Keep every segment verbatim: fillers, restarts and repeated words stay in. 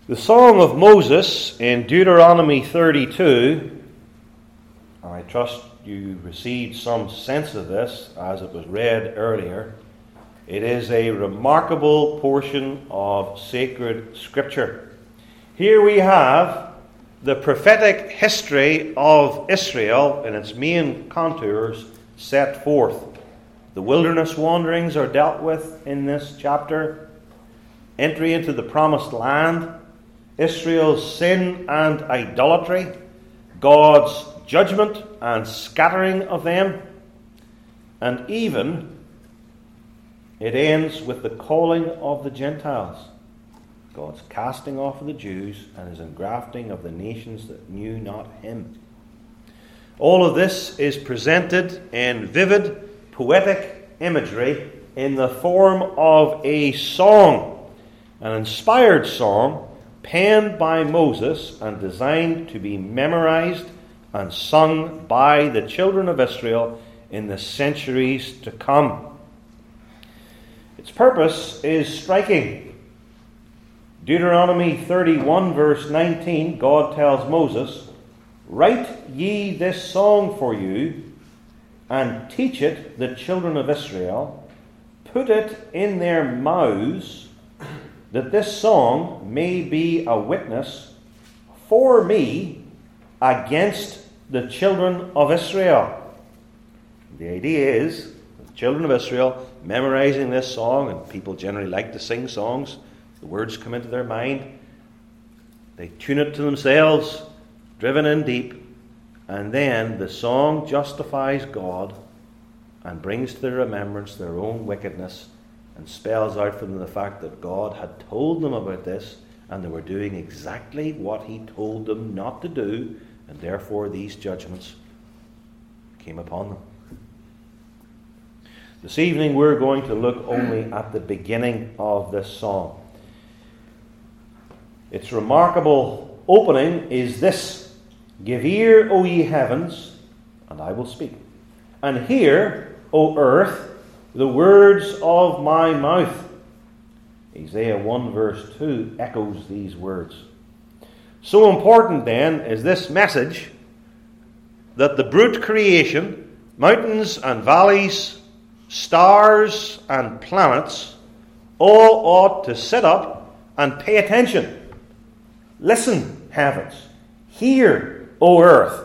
The Song of Moses in Deuteronomy thirty-two, and I trust you received some sense of this as it was read earlier. It is a remarkable portion of sacred Scripture. Here we have the prophetic history of Israel in its main contours set forth. The wilderness wanderings are dealt with in this chapter. Entry into the promised land, Israel's sin and idolatry, God's judgment and scattering of them, and even it ends with the calling of the Gentiles, God's casting off of the Jews and his engrafting of the nations that knew not him. All of this is presented in vivid, poetic imagery in the form of a song, an inspired song penned by Moses and designed to be memorized and sung by the children of Israel in the centuries to come. Its purpose is striking. Deuteronomy thirty-one verse nineteen, God tells Moses, "Write ye this song for you, and teach it the children of Israel. Put it in their mouths, that this song may be a witness for me against the children of Israel." The idea is, the children of Israel memorizing this song, and people generally like to sing songs. The words come into their mind. They tune it to themselves, driven in deep, and then the song justifies God and brings to their remembrance their own wickedness and spells out for them the fact that God had told them about this and they were doing exactly what he told them not to do, and therefore these judgments came upon them. This evening we're going to look only at the beginning of this song. Its remarkable opening is this: "Give ear, O ye heavens, and I will speak. And hear, O earth, the words of my mouth." Isaiah one verse two echoes these words. So important then is this message that the brute creation, mountains and valleys, stars and planets, all ought to sit up and pay attention. Listen, heavens. Hear, O earth.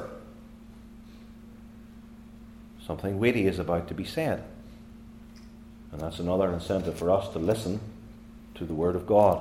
Something weighty is about to be said. And that's another incentive for us to listen to the Word of God.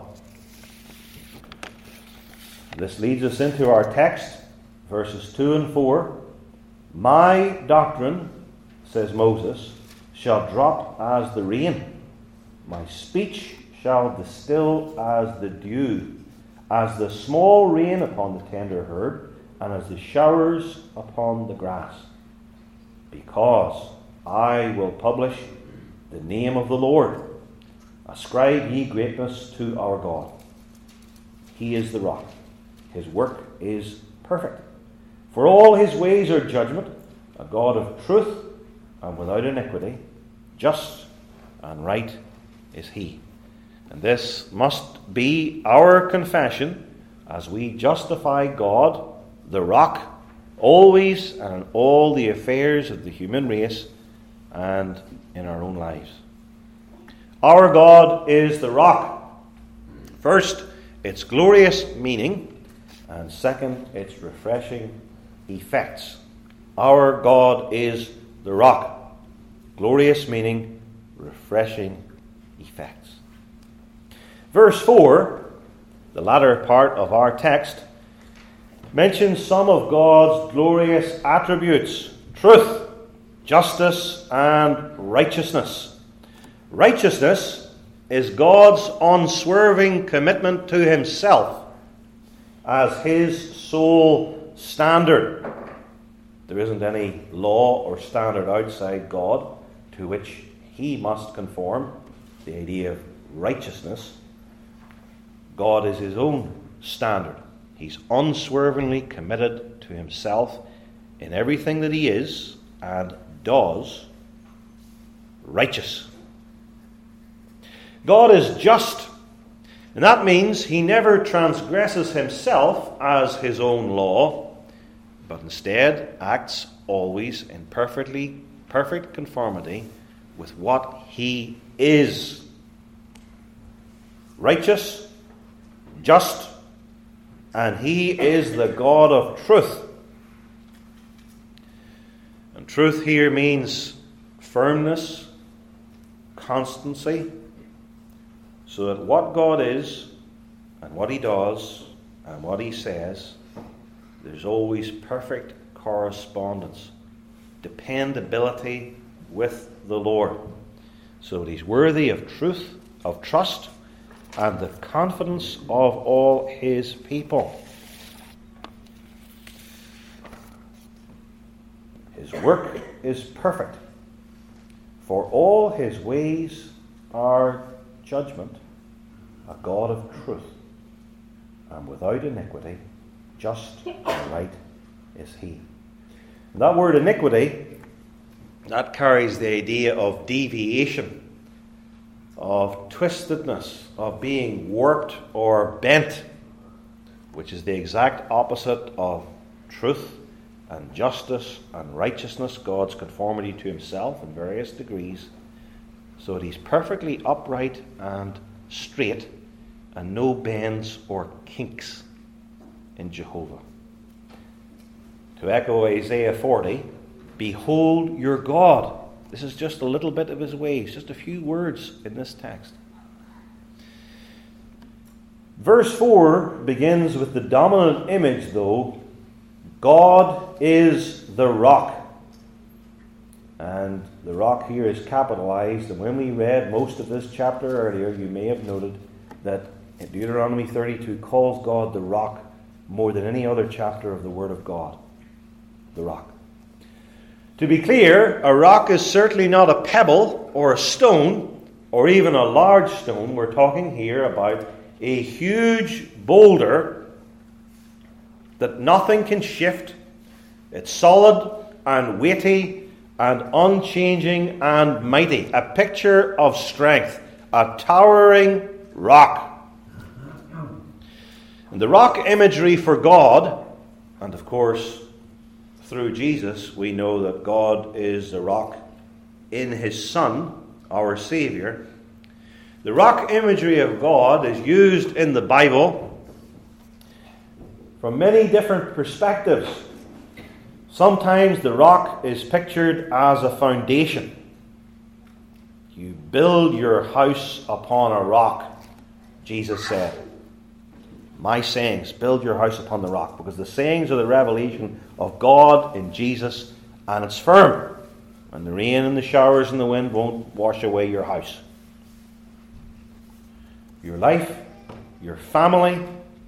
This leads us into our text, verses two and four. "My doctrine," says Moses, "shall drop as the rain. My speech shall distill as the dew, as the small rain upon the tender herb, and as the showers upon the grass. Because I will publish the name of the Lord. Ascribe ye greatness to our God. He is the rock. His work is perfect. For all his ways are judgment, a God of truth and without iniquity. Just and right is he." And this must be our confession as we justify God, the rock, always and in all the affairs of the human race and in our own lives. Our God is the rock. First, its glorious meaning, and second, its refreshing effects. Our God is the rock. Glorious meaning, refreshing effects. Verse four, the latter part of our text, mentions some of God's glorious attributes: truth, justice, and righteousness. Righteousness is God's unswerving commitment to himself as his sole standard. There isn't any law or standard outside God to which he must conform. The idea of righteousness. God is his own standard. He's unswervingly committed to himself in everything that he is and does righteous. God is just. And that means he never transgresses himself as his own law, but instead acts always in perfectly perfect conformity with what he is. Righteous, just, and he is the God of truth. And truth here means firmness, constancy, so that what God is and what he does and what he says, there's always perfect correspondence, dependability with the Lord, so that he's worthy of truth, of trust, and the confidence of all his people. His work is perfect, for all his ways are judgment, a God of truth, and without iniquity, just and right is he. And that word iniquity, that carries the idea of deviation, of twistedness, of being warped or bent, which is the exact opposite of truth and justice and righteousness, God's conformity to himself in various degrees, so that he's perfectly upright and straight, and no bends or kinks in Jehovah. To echo Isaiah forty, behold your God. This is just a little bit of his ways, just a few words in this text. Verse four begins with the dominant image, though. God is the rock. And the rock here is capitalized. And when we read most of this chapter earlier, you may have noted that Deuteronomy thirty-two calls God the rock more than any other chapter of the Word of God. The rock. To be clear, a rock is certainly not a pebble or a stone or even a large stone. We're talking here about a huge boulder that nothing can shift. It's solid and weighty and unchanging and mighty. A picture of strength. A towering rock. And the rock imagery for God, and of course through Jesus, we know that God is the rock in his Son, our Savior. The rock imagery of God is used in the Bible from many different perspectives. Sometimes the rock is pictured as a foundation. You build your house upon a rock, Jesus said. My sayings, build your house upon the rock, because the sayings are the revelation of God in Jesus, and it's firm. And the rain and the showers and the wind won't wash away your house. Your life, your family.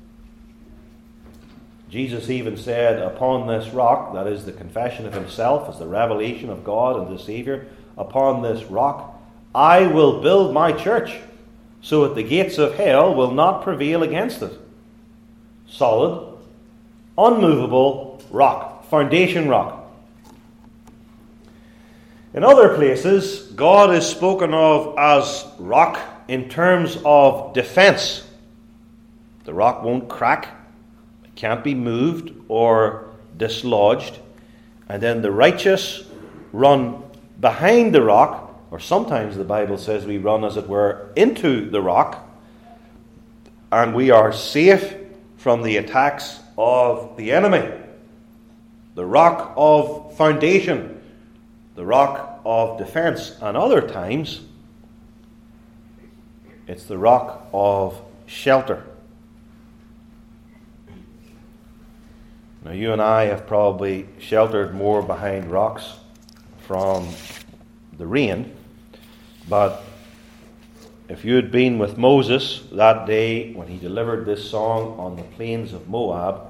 Jesus even said, upon this rock, that is the confession of himself as the revelation of God and the Savior, upon this rock, I will build my church, so that the gates of hell will not prevail against it. Solid, unmovable rock, foundation rock. In other places, God is spoken of as rock in terms of defense. The rock won't crack, it can't be moved or dislodged. And then the righteous run behind the rock, or sometimes the Bible says we run, as it were, into the rock, and we are safe from the attacks of the enemy. The rock of foundation, the rock of defense. And other times, it's the rock of shelter. Now, you and I have probably sheltered more behind rocks from the rain, but if you had been with Moses that day when he delivered this song on the plains of Moab,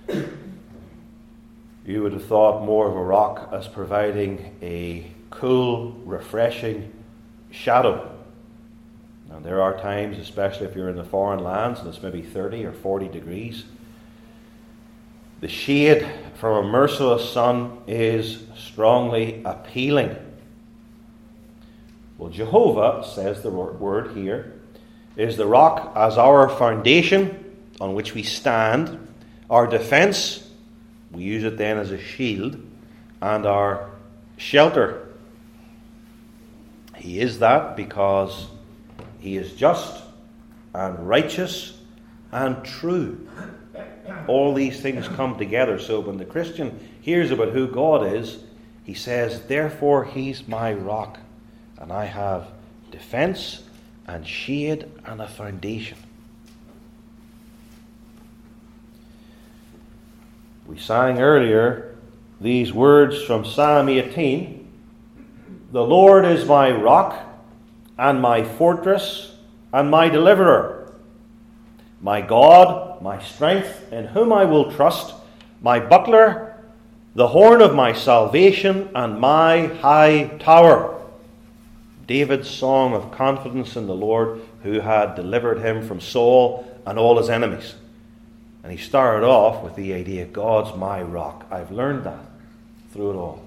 you would have thought more of a rock as providing a cool, refreshing shadow. And there are times, especially if you're in the foreign lands and it's maybe thirty or forty degrees, the shade from a merciless sun is strongly appealing. Well, Jehovah, says the word here, is the rock as our foundation on which we stand, our defense, we use it then as a shield, and our shelter. He is that because he is just and righteous and true. All these things come together. So when the Christian hears about who God is, he says, therefore he's my rock, and I have defense and shade and a foundation. We sang earlier these words from Psalm eighteen. The Lord is my rock and my fortress and my deliverer, my God, my strength, in whom I will trust, my buckler, the horn of my salvation, and my high tower. David's song of confidence in the Lord, who had delivered him from Saul and all his enemies. And he started off with the idea, God's my rock. I've learned that through it all.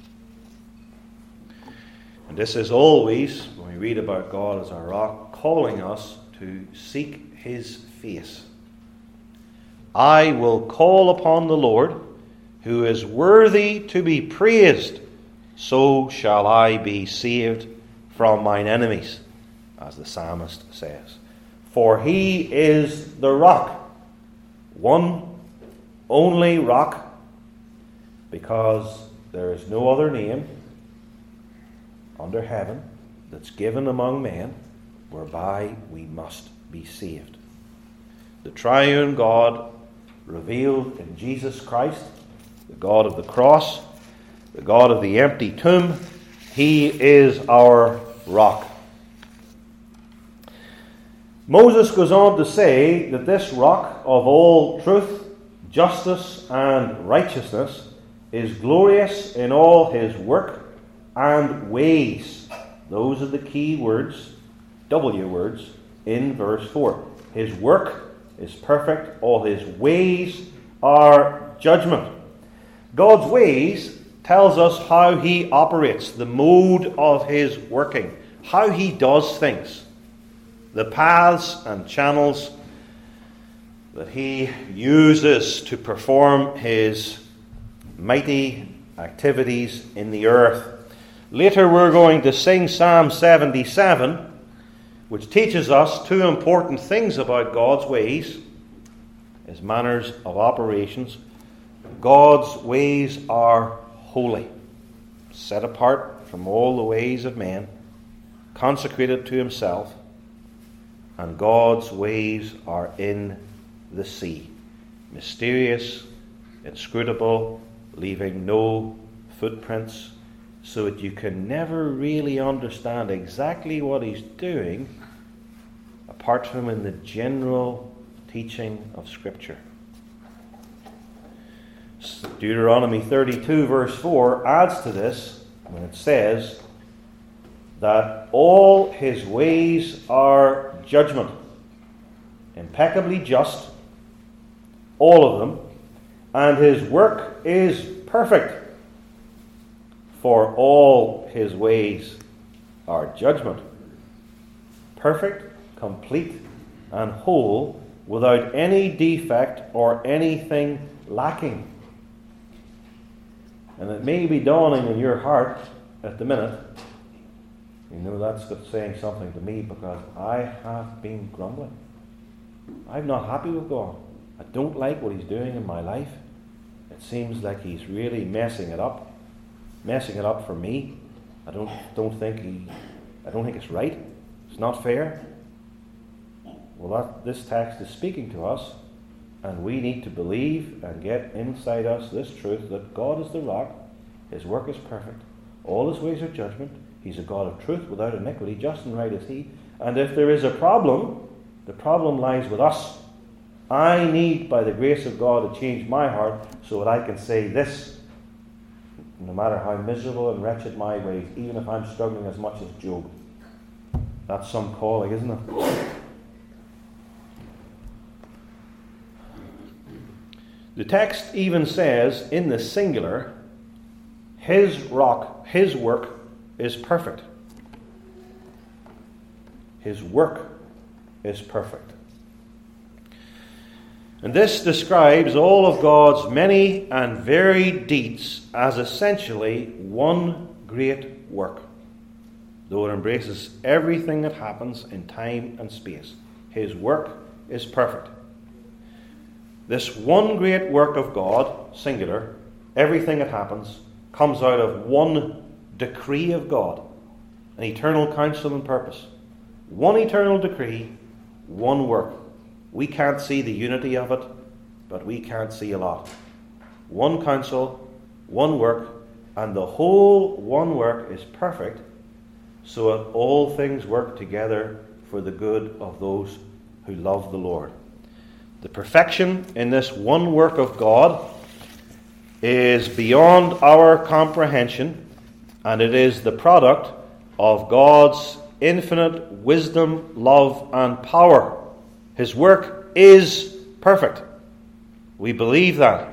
And this is always, when we read about God as our rock, calling us to seek his face. I will call upon the Lord, who is worthy to be praised. So shall I be saved from mine enemies, as the psalmist says. For he is the rock, one only rock, because there is no other name under heaven that's given among men whereby we must be saved. The triune God revealed in Jesus Christ, the God of the cross, the God of the empty tomb, he is our rock. Moses goes on to say that this rock of all truth, justice, and righteousness is glorious in all his work and ways. Those are the key words, W words, in verse four. His work is perfect, all his ways are judgment. God's ways tells us how he operates, the mode of his working, how he does things. The paths and channels that he uses to perform his mighty activities in the earth. Later we're going to sing Psalm seventy-seven, which teaches us two important things about God's ways, his manners of operations. God's ways are holy, set apart from all the ways of men, consecrated to himself. And God's ways are in the sea, mysterious, inscrutable, leaving no footprints, so that you can never really understand exactly what he's doing apart from in the general teaching of Scripture. Deuteronomy thirty-two verse four adds to this when it says that all his ways are judgment, impeccably just, all of them, and his work is perfect, for all his ways are judgment. Perfect, complete, and whole, without any defect or anything lacking. And it may be dawning in your heart at the minute, you know, that's saying something to me, because I have been grumbling. I'm not happy with God. I don't like what he's doing in my life. It seems like he's really messing it up. Messing it up for me. I don't don't think he I don't think it's right. It's not fair. Well, that, this text is speaking to us, and we need to believe and get inside us this truth that God is the rock, his work is perfect, all his ways are judgment, he's a God of truth without iniquity, just and right is he. And if there is a problem, the problem lies with us. I need, by the grace of God, to change my heart so that I can say this, no matter how miserable and wretched my ways, even if I'm struggling as much as Job. That's some calling, isn't it? The text even says, in the singular, his rock, his work is perfect. His work is perfect. And this describes all of God's many and varied deeds as essentially one great work, though it embraces everything that happens in time and space. His work is perfect. This one great work of God, singular, everything that happens, comes out of one decree of God, an eternal counsel and purpose. One eternal decree, one work. We can't see the unity of it, but we can't see a lot. One counsel, one work, and the whole one work is perfect, so that all things work together for the good of those who love the Lord. The perfection in this one work of God is beyond our comprehension, and it is the product of God's infinite wisdom, love, and power. His work is perfect. We believe that.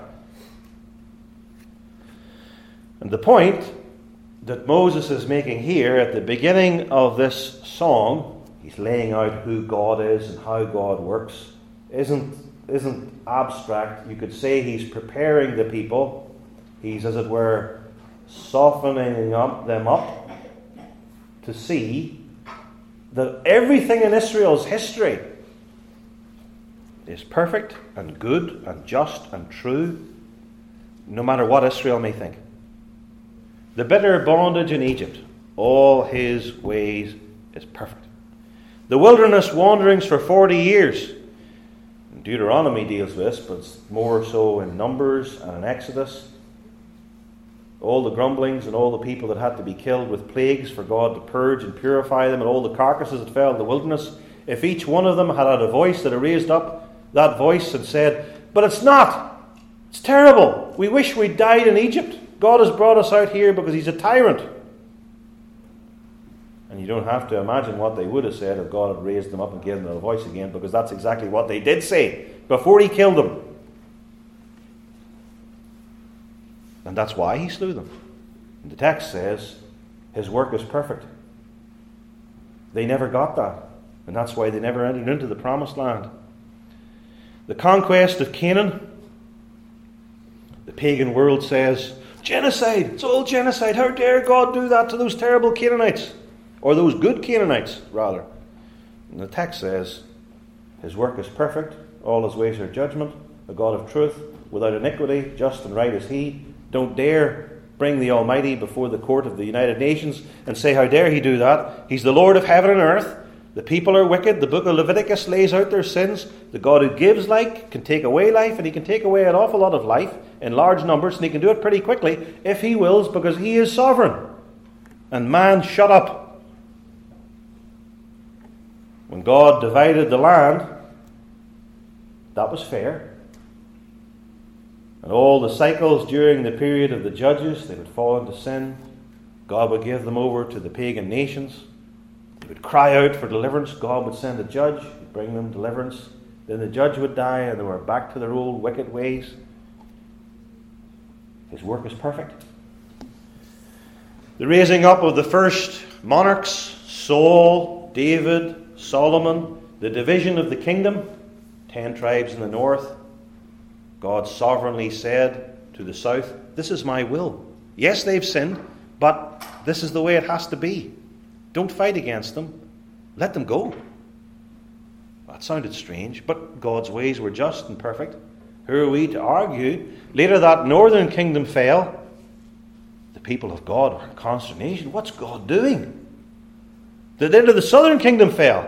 And the point that Moses is making here at the beginning of this song, he's laying out who God is and how God works, isn't, isn't abstract. You could say he's preparing the people. He's, as it were, softening up, them up to see that everything in Israel's history is perfect and good and just and true, no matter what Israel may think. The bitter bondage in Egypt, all his ways is perfect. The wilderness wanderings for forty years. Deuteronomy deals with this, but it's more so in Numbers and in Exodus. All the grumblings and all the people that had to be killed with plagues for God to purge and purify them, and all the carcasses that fell in the wilderness. If each one of them had had a voice that had raised up that voice and said, "But it's not. It's terrible. We wish we'd died in Egypt. God has brought us out here because he's a tyrant." And you don't have to imagine what they would have said if God had raised them up and given them a voice again, because that's exactly what they did say before he killed them. And that's why he slew them. And the text says his work is perfect. They never got that. And that's why they never entered into the promised land. The conquest of Canaan, the pagan world says, genocide, it's all genocide. How dare God do that to those terrible Canaanites? Or those good Canaanites, rather. And the text says, his work is perfect, all his ways are judgment, a God of truth, without iniquity, just and right is he. Don't dare bring the Almighty before the court of the United Nations and say, how dare he do that? He's the Lord of heaven and earth. The people are wicked. The book of Leviticus lays out their sins. The God who gives life can take away life, and he can take away an awful lot of life in large numbers, and he can do it pretty quickly if he wills, because he is sovereign. And man, shut up. When God divided the land, that was fair. And all the cycles during the period of the judges, they would fall into sin. God would give them over to the pagan nations. They would cry out for deliverance. God would send a judge, he'd bring them deliverance. Then the judge would die, and they were back to their old wicked ways. His work is perfect. The raising up of the first monarchs, Saul, David, Solomon, the division of the kingdom, ten tribes in the north. God sovereignly said to the south, this is my will. Yes, they've sinned, but this is the way it has to be. Don't fight against them. Let them go. That sounded strange, but God's ways were just and perfect. Who are we to argue? Later that northern kingdom fell. The people of God were in consternation. What's God doing? The end of the southern kingdom fell.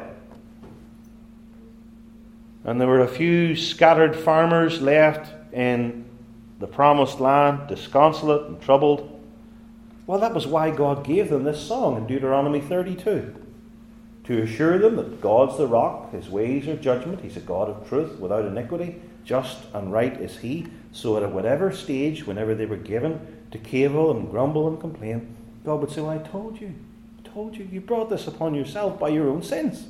And there were a few scattered farmers left in the promised land, disconsolate and troubled. Well, that was why God gave them this song in Deuteronomy thirty-two. To assure them that God's the rock, his ways are judgment, he's a God of truth without iniquity, just and right is he, so that at whatever stage, whenever they were given to cavil and grumble and complain, God would say, well, I told you, I told you, you brought this upon yourself by your own sins.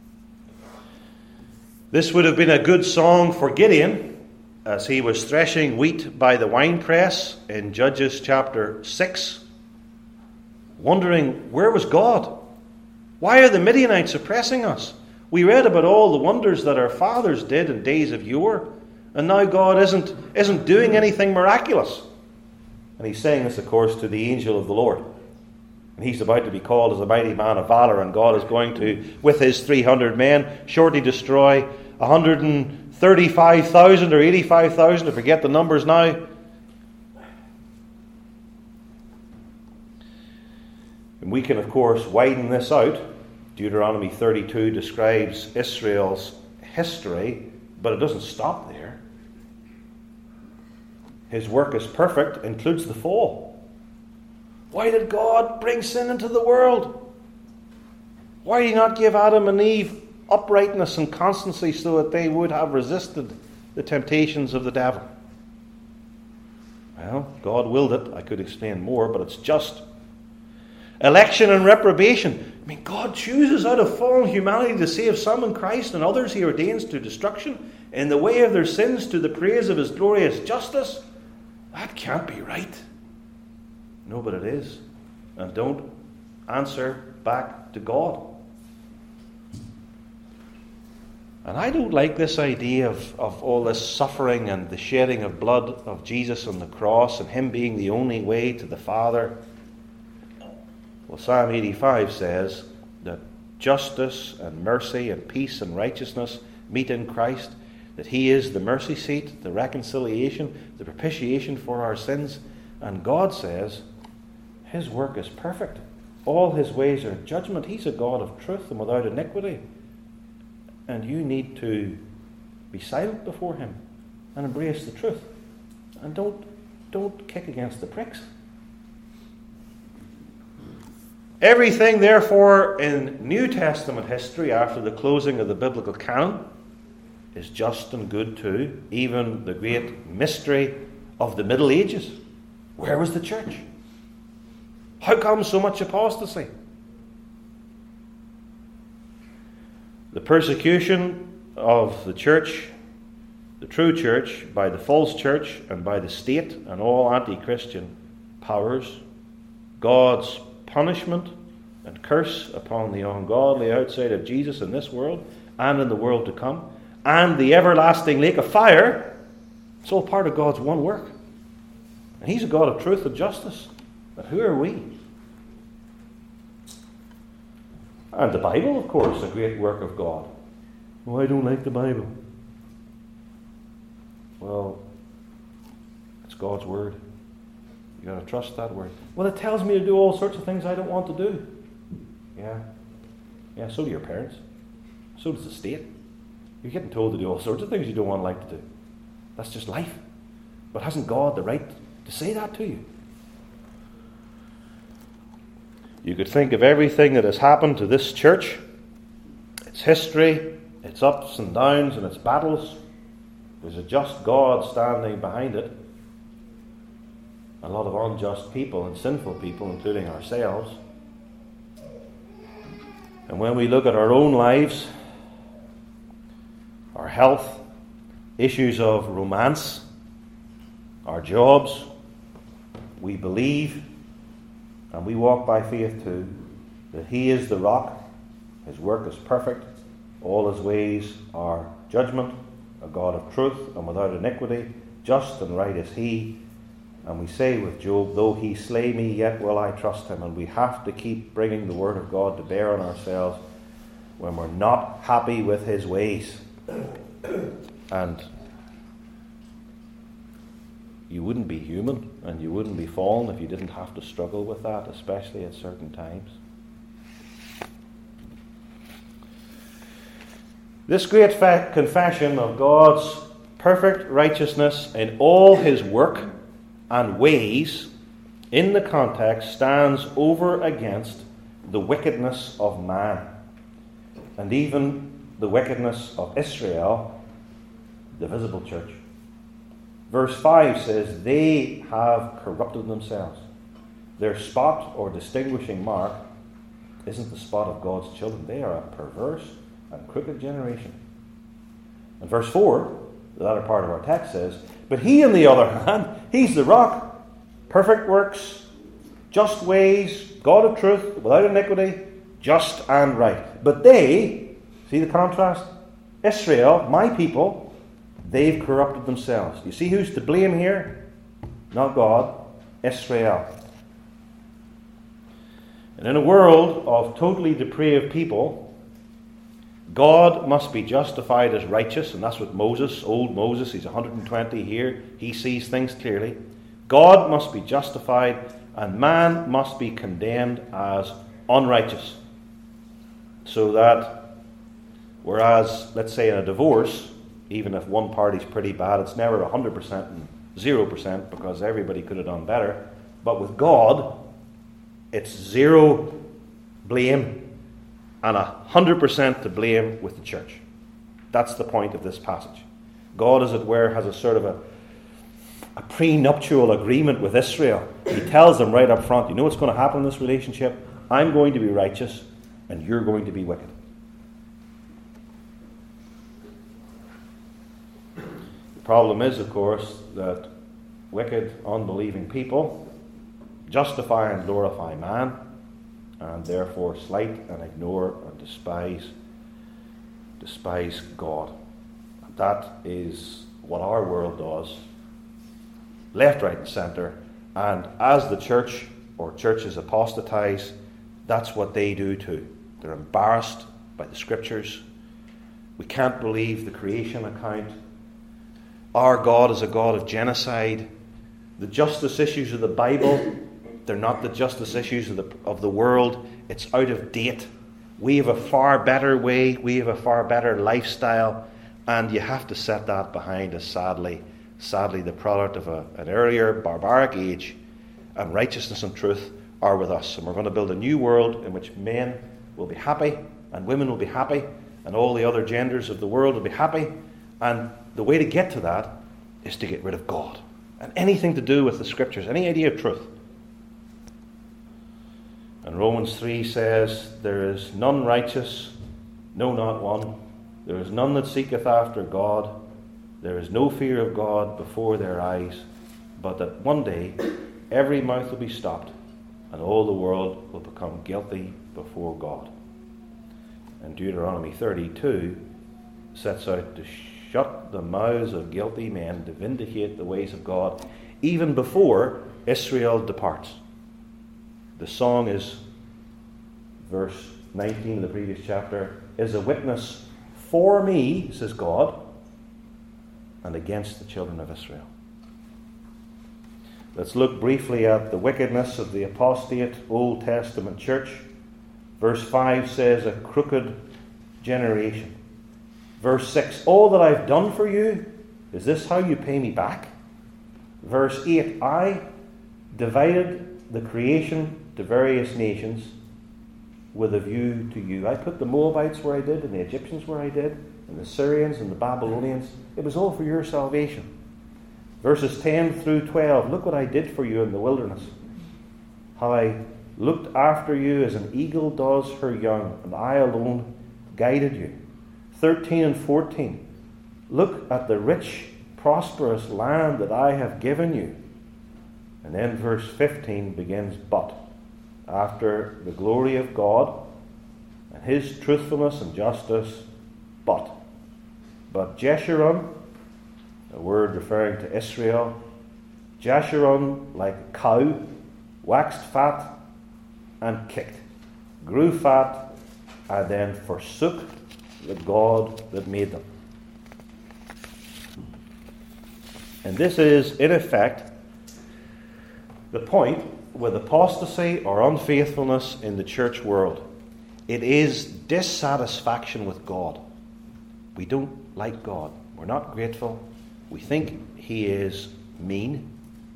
This would have been a good song for Gideon as he was threshing wheat by the winepress in Judges chapter six, wondering, where was God? Why are the Midianites oppressing us? We read about all the wonders that our fathers did in days of yore, and now God isn't, isn't doing anything miraculous. And he's saying this, of course, to the angel of the Lord. And he's about to be called as a mighty man of valor, and God is going to, with his three hundred men, shortly destroy one hundred thirty-five thousand or eighty-five thousand, I forget the numbers now. And we can, of course, widen this out. Deuteronomy thirty-two describes Israel's history, but it doesn't stop there. His work is perfect, includes the fall. Why did God bring sin into the world? Why did he not give Adam and Eve uprightness and constancy so that they would have resisted the temptations of the devil? Well, God willed it. I could explain more, but it's just. Election and reprobation. I mean, God chooses out of fallen humanity to save some in Christ, and others he ordains to destruction in the way of their sins to the praise of his glorious justice. That can't be right. No, but it is. And don't answer back to God. And I don't like this idea of, of all this suffering and the shedding of blood of Jesus on the cross and him being the only way to the Father. Well, Psalm eighty-five says that justice and mercy and peace and righteousness meet in Christ, that he is the mercy seat, the reconciliation, the propitiation for our sins. And God says his work is perfect. All his ways are judgment. He's a God of truth and without iniquity. And you need to be silent before him and embrace the truth. And don't, don't kick against the pricks. Everything, therefore, in New Testament history after the closing of the biblical canon is just and good too. Even the great mystery of the Middle Ages. Where was the church? How come so much apostasy? The persecution of the church, the true church, by the false church and by the state and all anti-Christian powers, God's punishment and curse upon the ungodly outside of Jesus in this world and in the world to come, and the everlasting lake of fire, it's all part of God's one work. And he's a God of truth and justice. But who are we? And the Bible, of course, a great work of God. Oh, I don't like the Bible. Well, it's God's word. You've got to trust that word. Well, it tells me to do all sorts of things I don't want to do. Yeah. Yeah, so do your parents. So does the state. You're getting told to do all sorts of things you don't want to like to do. That's just life. But hasn't God the right to say that to you? You could think of everything that has happened to this church, its history, its ups and downs and its battles. There's a just God standing behind it. A lot of unjust people and sinful people, including ourselves. And when we look at our own lives, our health, issues of romance, our jobs, we believe, and we walk by faith too, that he is the rock, his work is perfect, all his ways are judgment, a God of truth and without iniquity, just and right is he. And we say with Job, though he slay me, yet will I trust him. And we have to keep bringing the word of God to bear on ourselves when we're not happy with his ways. And you wouldn't be human and you wouldn't be fallen if you didn't have to struggle with that, especially at certain times. This great fa- confession of God's perfect righteousness in all his work and ways in the context stands over against the wickedness of man and even the wickedness of Israel, the visible church. Verse five says, they have corrupted themselves. Their spot or distinguishing mark isn't the spot of God's children. They are a perverse and crooked generation. And verse four, the latter part of our text says, but he, on the other hand, he's the rock, perfect works, just ways, God of truth, without iniquity, just and right. But they See the contrast? Israel, my people, they've corrupted themselves. You see who's to blame here? Not God, Israel. And in a world of totally depraved people, God must be justified as righteous, and that's what Moses, old Moses, he's one hundred twenty here, he sees things clearly. God must be justified, and man must be condemned as unrighteous. So that, whereas, let's say in a divorce, even if one party's pretty bad, it's never one hundred percent and zero percent because everybody could have done better. But with God, it's zero blame and one hundred percent to blame with the church. That's the point of this passage. God, as it were, has a sort of a, a prenuptial agreement with Israel. He tells them right up front, you know what's going to happen in this relationship? I'm going to be righteous and you're going to be wicked. The problem is, of course, that wicked, unbelieving people justify and glorify man, and therefore slight and ignore and despise despise God. And that is what our world does, left, right, and centre. And as the church or churches apostatize, that's what they do too. They're embarrassed by the scriptures. We can't believe the creation account. Our God is a God of genocide. The justice issues of the Bible, they're not the justice issues of the, of the world. It's out of date. We have a far better way. We have a far better lifestyle. And you have to set that behind us, sadly. Sadly, the product of a, an earlier barbaric age. And righteousness and truth are with us. And we're going to build a new world in which men will be happy and women will be happy and all the other genders of the world will be happy. And the way to get to that is to get rid of God and anything to do with the scriptures, any idea of truth. And Romans three says, there is none righteous, no, not one. There is none that seeketh after God. There is no fear of God before their eyes, but that one day every mouth will be stopped and all the world will become guilty before God. And Deuteronomy thirty-two sets out to shut the mouths of guilty men, to vindicate the ways of God, even before Israel departs. The song is, verse nineteen of the previous chapter, is a witness for me, says God, and against the children of Israel. Let's look briefly at the wickedness of the apostate Old Testament church. Verse five says, a crooked generation. Verse six, all that I've done for you, is this how you pay me back? Verse eight, I divided the creation to various nations with a view to you. I put the Moabites where I did, and the Egyptians where I did, and the Syrians and the Babylonians. It was all for your salvation. Verses ten through twelve, look what I did for you in the wilderness. How I looked after you as an eagle does her young, and I alone guided you. thirteen and fourteen, look at the rich, prosperous land that I have given you. And then verse fifteen begins, but after the glory of God and his truthfulness and justice, but. But Jeshurun, a word referring to Israel, Jeshurun, like a cow, waxed fat and kicked, grew fat, and then forsook the God that made them. And this is, in effect, the point with apostasy or unfaithfulness in the church world. It is dissatisfaction with God. We don't like God. We're not grateful. We think he is mean.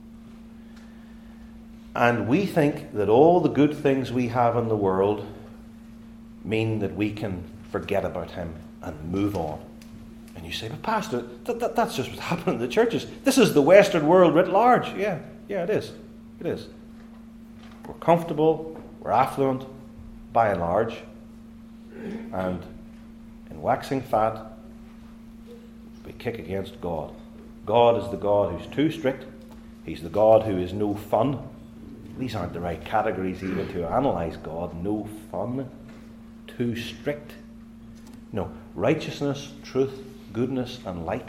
And we think that all the good things we have in the world mean that we can forget about him and move on. And you say, but Pastor, that, that, that's just what's happening in the churches. This is the Western world writ large. Yeah, yeah, it is. It is. We're comfortable, we're affluent, by and large, and in waxing fat, we kick against God. God is the God who's too strict. He's the God who is no fun. These aren't the right categories even to analyse God. No fun. Too strict. No, righteousness, truth, goodness, and light.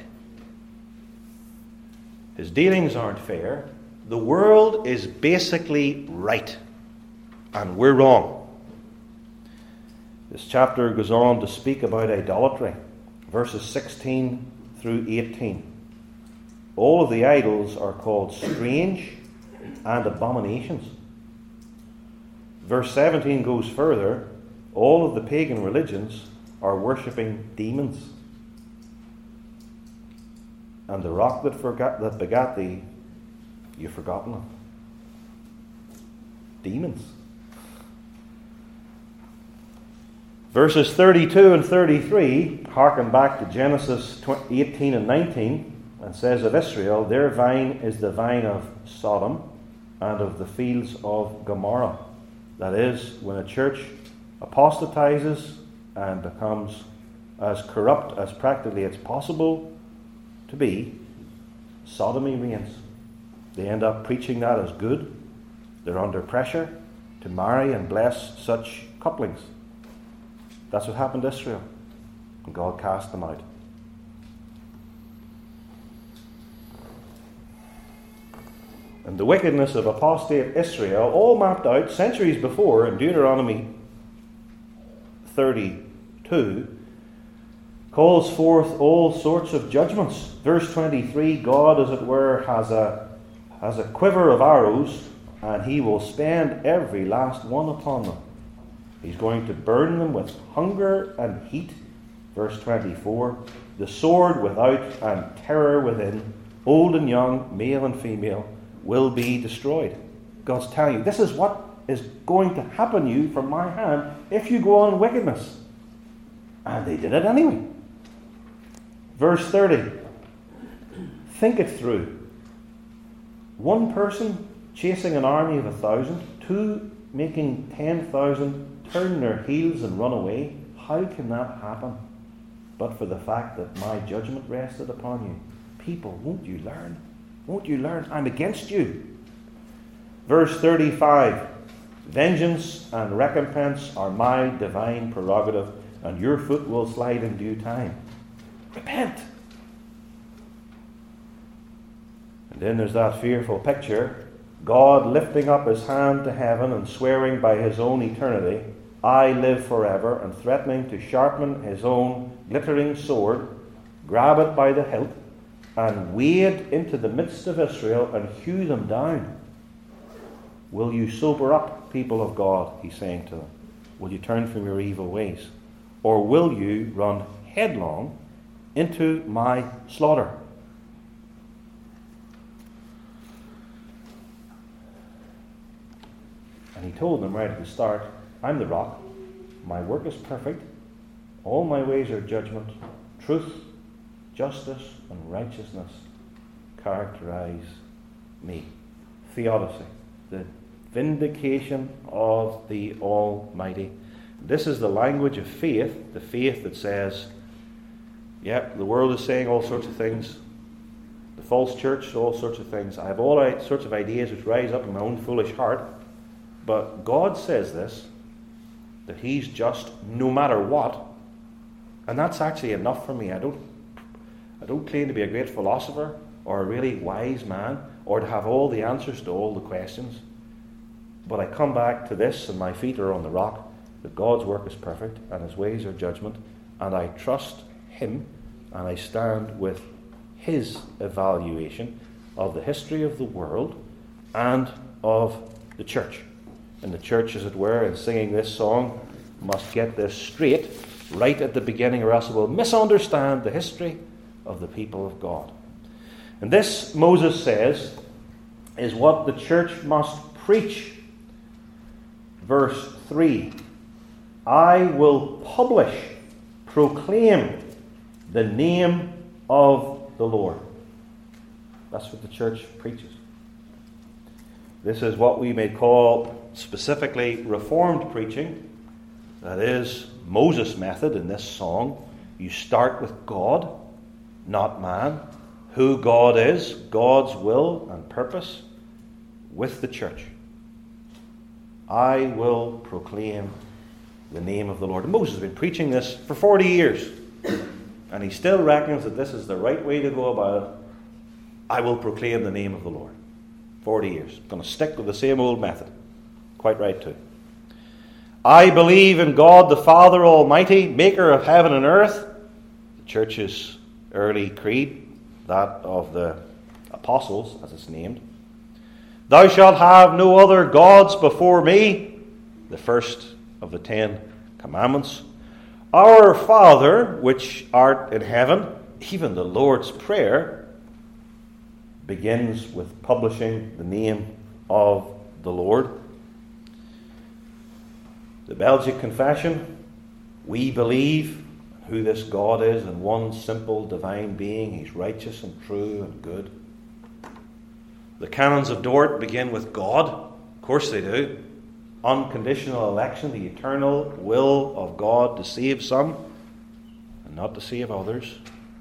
His dealings aren't fair. The world is basically right, and we're wrong. This chapter goes on to speak about idolatry, verses sixteen through eighteen. All of the idols are called strange and abominations. Verse seventeen goes further. All of the pagan religions are worshipping demons. And the rock that, forgot, that begat thee, you've forgotten it. Demons. Verses thirty-two and thirty-three harken back to Genesis eighteen and nineteen, and says of Israel, their vine is the vine of Sodom and of the fields of Gomorrah. That is, when a church apostatizes and becomes as corrupt as practically it's possible to be, sodomy reigns. They end up preaching that as good. They're under pressure to marry and bless such couplings. That's what happened to Israel. And God cast them out. And the wickedness of apostate Israel, all mapped out centuries before in Deuteronomy thirty-two, calls forth all sorts of judgments. Verse twenty-three, God, as it were, has a, has a quiver of arrows, and he will spend every last one upon them. He's going to burn them with hunger and heat. Verse twenty-four, the sword without and terror within, old and young, male and female, will be destroyed. God's telling you, this is what is going to happen to you from my hand if you go on in wickedness. And they did it anyway. Verse thirty, think it through. One person chasing an army of a thousand, two making ten thousand turn their heels and run away. How can that happen? But for the fact that my judgment rested upon you. People, won't you learn? Won't you learn? I'm against you. Verse thirty-five, vengeance and recompense are my divine prerogative, and your foot will slide in due time. Repent. And then there's that fearful picture, God lifting up his hand to heaven and swearing by his own eternity, I live forever, and threatening to sharpen his own glittering sword, grab it by the hilt, and wade into the midst of Israel and hew them down. Will you sober up, people of God, he's saying to them. Will you turn from your evil ways? Or will you run headlong into my slaughter? And he told them right at the start, I'm the rock, my work is perfect, all my ways are judgment, truth, justice, and righteousness characterize me. Theodicy, the vindication of the Almighty. This is the language of faith, the faith that says, yep, the world is saying all sorts of things, the false church, all sorts of things. I have all sorts of ideas which rise up in my own foolish heart, but God says this, that he's just no matter what, and that's actually enough for me. I don't I don't claim to be a great philosopher or a really wise man or to have all the answers to all the questions. But I come back to this, and my feet are on the rock, that God's work is perfect and his ways are judgment, and I trust him, and I stand with his evaluation of the history of the world and of the church. And the church, as it were, in singing this song, must get this straight right at the beginning, or else it will misunderstand the history of the people of God. And this, Moses says, is what the church must preach. Verse three, I will publish, proclaim the name of the Lord. That's what the church preaches. This is what we may call specifically Reformed preaching. That is Moses' method in this song. You start with God, not man, who God is, God's will and purpose with the church. I will proclaim the name of the Lord. And Moses has been preaching this for forty years. And he still reckons that this is the right way to go about it. I will proclaim the name of the Lord. forty years. I'm going to stick with the same old method. Quite right too. I believe in God the Father Almighty, maker of heaven and earth. The church's early creed, that of the apostles, as it's named. Thou shalt have no other gods before me. The first of the Ten Commandments. Our Father, which art in heaven. Even the Lord's Prayer begins with publishing the name of the Lord. The Belgic Confession, we believe who this God is in one simple divine being. He's righteous and true and good. The canons of Dort begin with God. Of course they do. Unconditional election, the eternal will of God to save some and not to save others.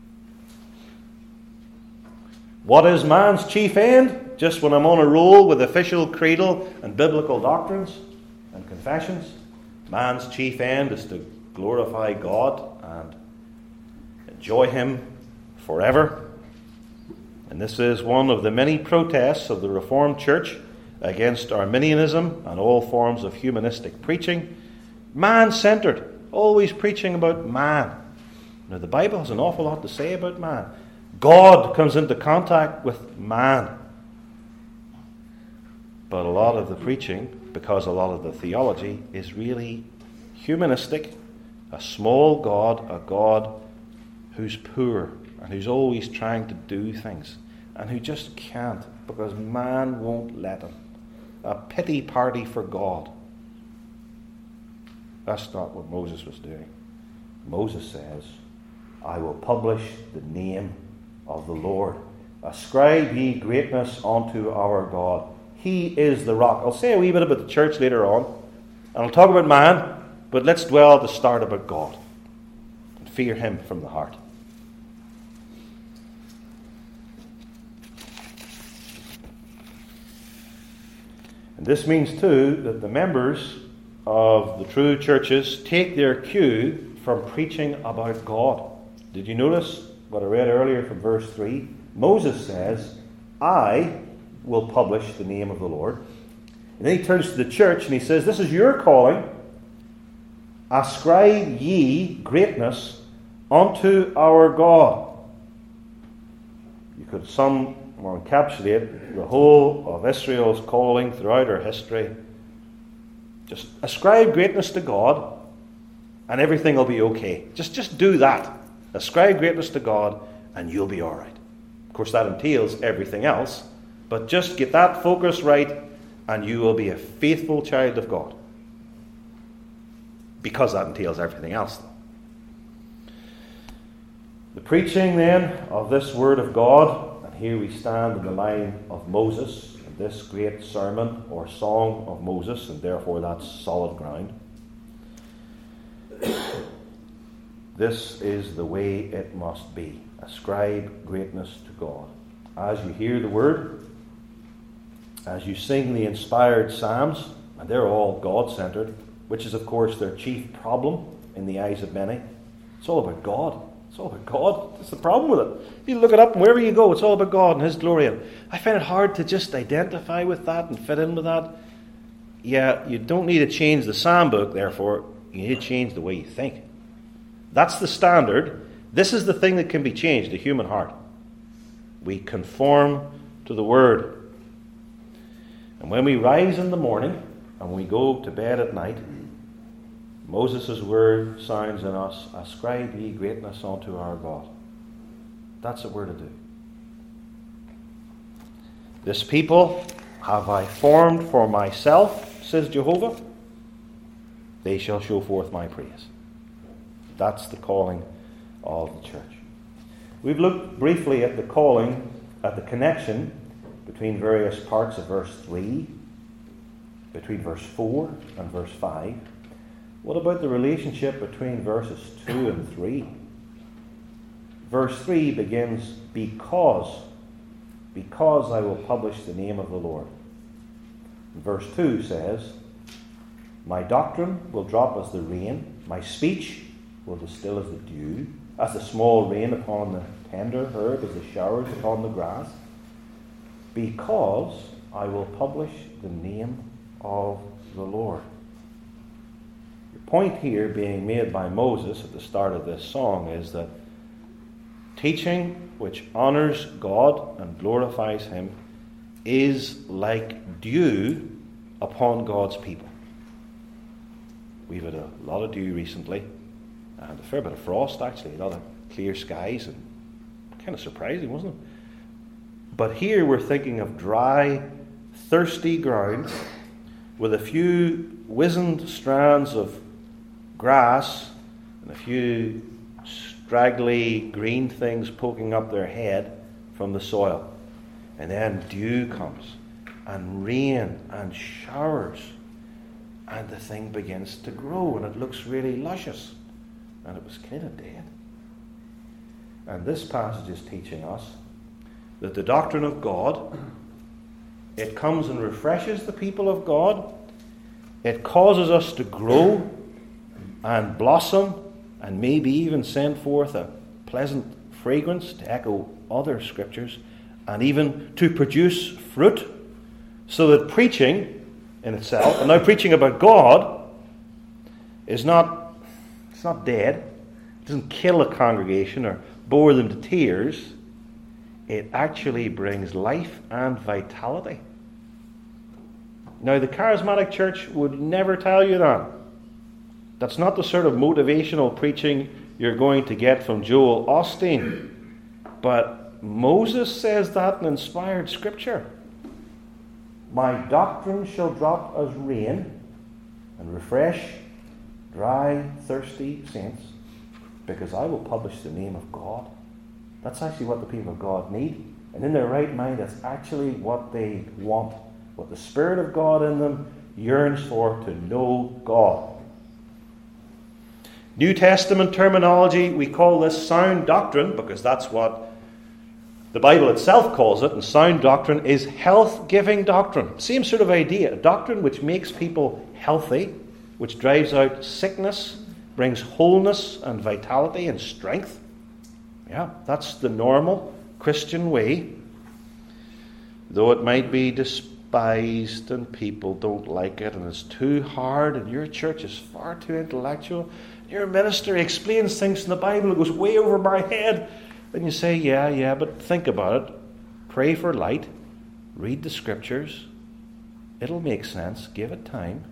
What is man's chief end? Just when I'm on a roll with official creedal and biblical doctrines and confessions, man's chief end is to glorify God and enjoy Him forever. And this is one of the many protests of the Reformed Church against Arminianism and all forms of humanistic preaching. Man-centered, always preaching about man. Now, the Bible has an awful lot to say about man. God comes into contact with man. But a lot of the preaching, because a lot of the theology, is really humanistic. A small God, a God who's poor and who's always trying to do things and who just can't because man won't let him. A pity party for God. That's not what Moses was doing. Moses says, I will publish the name of the Lord. Ascribe ye greatness unto our God. He is the rock. I'll say a wee bit about the church later on, and I'll talk about man, but let's dwell at the start about God and fear Him from the heart. And this means too that the members of the true churches take their cue from preaching about God. Did you notice what I read earlier from verse three? Moses says, I will publish the name of the Lord. And then he turns to the church and he says, this is your calling. Ascribe ye greatness unto our God. You could sum or encapsulate the whole of Israel's calling throughout her history. Just ascribe greatness to God and everything will be okay. Just, just do that. Ascribe greatness to God and you'll be all right. Of course, that entails everything else, but just get that focus right and you will be a faithful child of God. Because that entails everything else, though. The preaching, then, of this Word of God, and here we stand in the line of Moses, in this great sermon or song of Moses, and therefore that's solid ground. This is the way it must be. Ascribe greatness to God. As you hear the Word, as you sing the inspired psalms, and they're all God-centered, which is, of course, their chief problem in the eyes of many. It's all about God. It's all about God. That's the problem with it. You look it up, and wherever you go, it's all about God and His glory. And I find it hard to just identify with that and fit in with that. Yeah, you don't need to change the psalm book, therefore, you need to change the way you think. That's the standard. This is the thing that can be changed, the human heart. We conform to the Word. And when we rise in the morning and we go to bed at night, Moses' word sounds in us, ascribe ye greatness unto our God. That's what we're to do. This people have I formed for myself, says Jehovah. They shall show forth my praise. That's the calling of the church. We've looked briefly at the calling, at the connection between various parts of verse three, between verse four and verse five. What about the relationship between verses two and three? Verse three begins, because, because I will publish the name of the Lord. And verse two says, My doctrine will drop as the rain. My speech will distill as the dew, as the small rain upon the tender herb, as the showers upon the grass, because I will publish the name of the Lord. The point here being made by Moses at the start of this song is that teaching which honors God and glorifies Him is like dew upon God's people. We've had a lot of dew recently, and a fair bit of frost actually, a lot of clear skies, and kind of surprising, wasn't it? But here we're thinking of dry, thirsty ground with a few wizened strands of grass and a few straggly green things poking up their head from the soil. And then dew comes, and rain, and showers, and the thing begins to grow, and it looks really luscious. And it was kind of dead. And this passage is teaching us that the doctrine of God, it comes and refreshes the people of God. It causes us to grow and blossom, and maybe even send forth a pleasant fragrance to echo other scriptures, and even to produce fruit, so that preaching in itself, and now preaching about God, is not, it's not dead. It doesn't kill a congregation or bore them to tears. It actually brings life and vitality. Now, the charismatic church would never tell you that. That's not the sort of motivational preaching you're going to get from Joel Osteen. But Moses says that in inspired scripture. My doctrine shall drop as rain and refresh dry, thirsty saints, because I will publish the name of God. That's actually what the people of God need. And in their right mind, that's actually what they want. What the Spirit of God in them yearns for, to know God. New Testament terminology, we call this sound doctrine, because that's what the Bible itself calls it. And sound doctrine is health-giving doctrine. Same sort of idea. A doctrine which makes people healthy, which drives out sickness, brings wholeness and vitality and strength. Yeah, that's the normal Christian way. Though it might be despised and people don't like it and it's too hard and your church is far too intellectual. Your minister explains things in the Bible, it goes way over my head. Then you say, yeah, yeah, but think about it. Pray for light. Read the scriptures. It'll make sense. Give it time.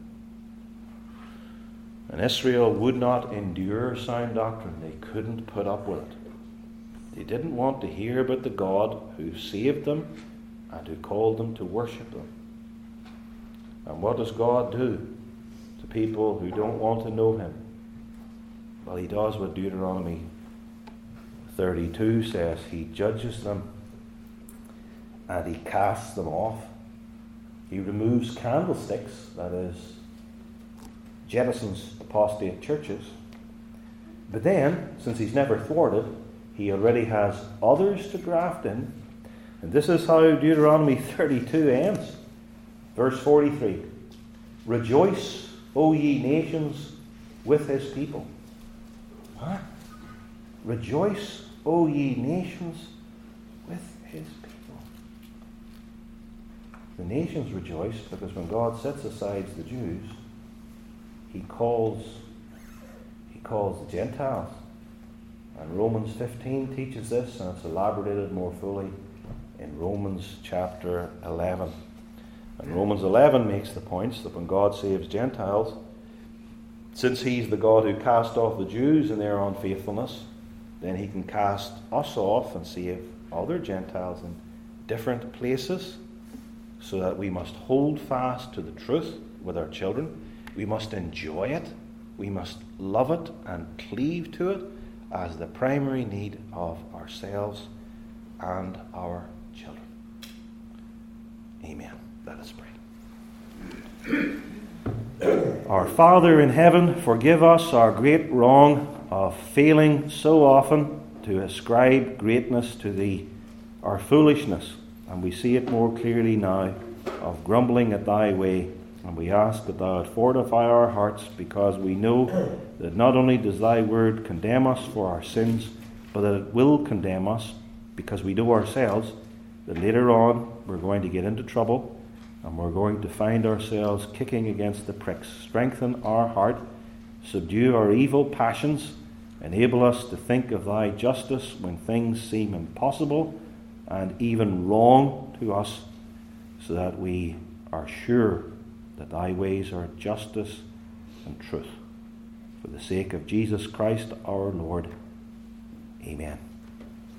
And Israel would not endure sound doctrine. They couldn't put up with it. They didn't want to hear about the God who saved them and who called them to worship them. And what does God do to people who don't want to know Him? Well, He does what Deuteronomy thirty-two says. He judges them and He casts them off. He removes candlesticks, that is, jettisons apostate churches. But then, since He's never thwarted, He already has others to graft in. And this is how Deuteronomy thirty-two ends. Verse forty-three. Rejoice, O ye nations, with His people. What? Rejoice, O ye nations, with His people. The nations rejoice because when God sets aside the Jews, He calls, He calls the Gentiles. And Romans fifteen teaches this, and it's elaborated more fully in Romans chapter eleven. And Romans eleven makes the points that when God saves Gentiles, since He's the God who cast off the Jews in their unfaithfulness, then He can cast us off and save other Gentiles in different places, so that we must hold fast to the truth with our children. We must enjoy it. We must love it and cleave to it as the primary need of ourselves and our children. Amen. Let us pray. Our Father in heaven, forgive us our great wrong of failing so often to ascribe greatness to Thee, our foolishness, and we see it more clearly now, of grumbling at Thy way And we ask that thou would fortify our hearts, because we know that not only does thy word condemn us for our sins, but that it will condemn us because we know ourselves that later on we're going to get into trouble and we're going to find ourselves kicking against the pricks. Strengthen our heart, subdue our evil passions, enable us to think of thy justice when things seem impossible and even wrong to us, so that we are sure that thy ways are justice and truth. For the sake of Jesus Christ our Lord. Amen.